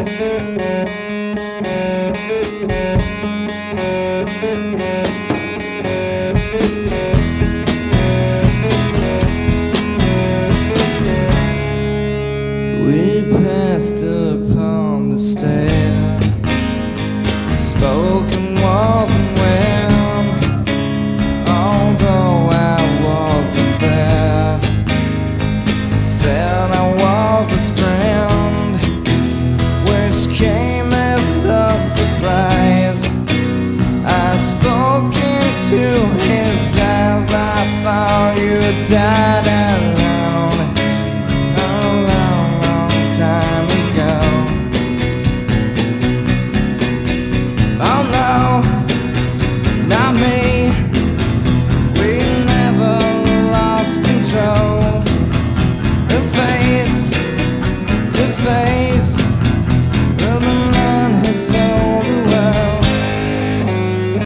We passed upon the stair, spoken wasn't when, although I wasn't there. He said I was his friend, which came as a surprise. I spoke into his eyes, I thought you died.